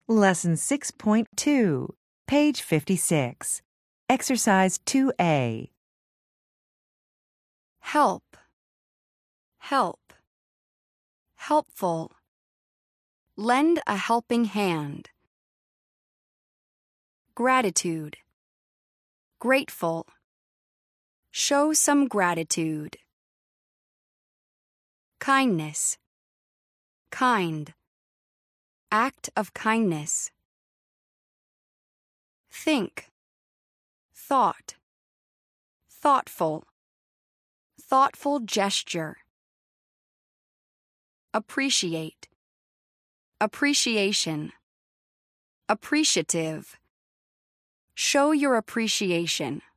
Lesson 6.2, page 56. Exercise 2A. Help, help, helpful. Lend a helping hand. Gratitude, grateful. Show some gratitude. Kindness, kind. Act of kindness. Think, thought, thoughtful. Thoughtful gesture. Appreciate, appreciation. Appreciative. Show your appreciation.